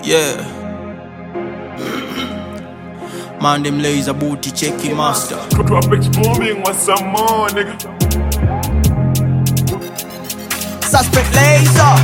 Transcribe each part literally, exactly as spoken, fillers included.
Yeah. Man, them laser booty checky master. Drop booming with some more, nigga. Suspect laser.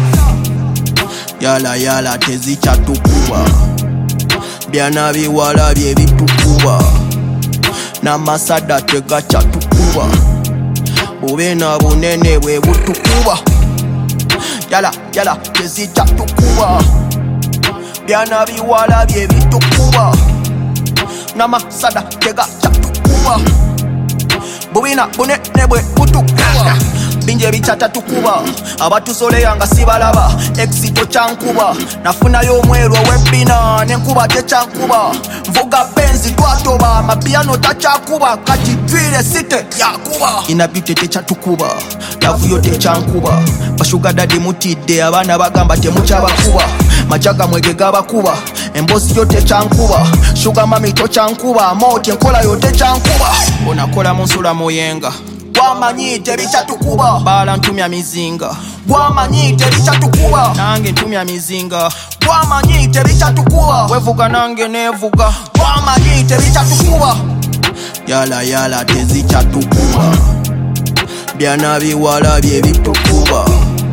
Yala yala tezicha tukuba. Byana biwala bye bitukuba. Namasada tegacha tukuba. Bubena bunene bwe butukuba. Yala yala tezicha tukuba. Byana biwala bye bitukuba. Namasada tegacha tukuba. Bubina bunene bwe butukuba. Binje bichata tukuba. Abatusoleya nga sibalaba. Exito chankuba. Nafunayo omweru ow'ebbina n'enkuba techankuba. Nvuga benzi twatoba. Amapiano tachakuba. Kati twire site yakuba. Inabite techatukuba. Navuyo techankuba. Bashuga dadi mutidde. Abaana bagamba temuchabakuba. Majaga mwege gabakuba. Embosi yo techankuba. Sugar mami tochankuba. Moti enkola yo techankuba. Onakola munsula moyenga. Wamanyi tebichatukuba. Bala ntumya mizinga. Wamanyi tebichatukuba. Nange ntumya mizinga. Wamanyi tebichatukuba. Wevuga nange nevuga. Wamanyi tebichatukuba. Yala yala tezichatukuba. Byana biwala bye bitukuba.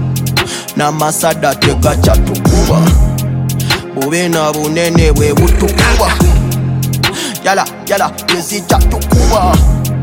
Namasada tegachatukuba. Bubena bunene bwe butukuba. Yala yala tezichatukuba.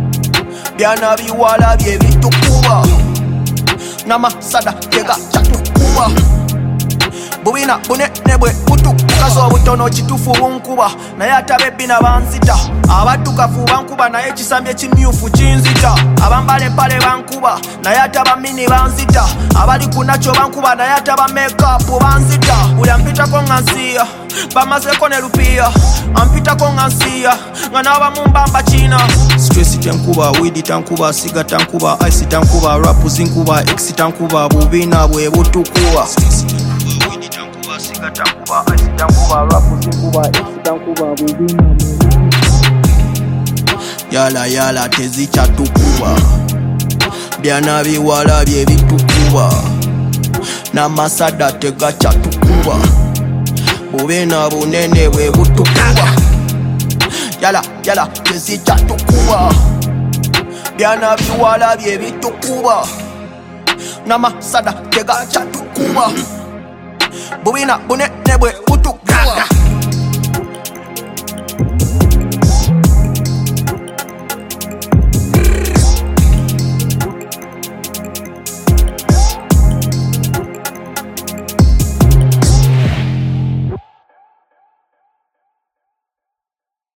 Byana biwala bye bitukuba. Namasada tegacha tukuba. Bubina bunene bwe butukuba. So butono kitufu bunkuba. Naye atabebina banzita. Abatukafu bankuba naye kisambye kimyufu kinzita. Abambale mpale bankuba naye atabamini banzita. Abali kunacho bankuba naye ataba makeup banzita. Buli ampitako nga nsiya bamazeko ne lupia. Ampitako nga nsiya nga naba mumbamba china. Stress tankuba, weed tankuba, siga tankuba, ice tankuba, rap zinkuba, ex tankuba, bubina bwe butukuba. Weed tankuba, siga tankuba, ice tankuba, rap zinkuba, ex tankuba, bubina bwe. Yala yala tezicha tukuba. Byana biwala bye bitukuba. Namasada tegacha tukuba. Bubena bunene bwe butukuba. Yala yala tezicha tukuba. Byana biwala bye bitukuba. Namasada tegacha tukuba. Bubina bunene bwe butukuba.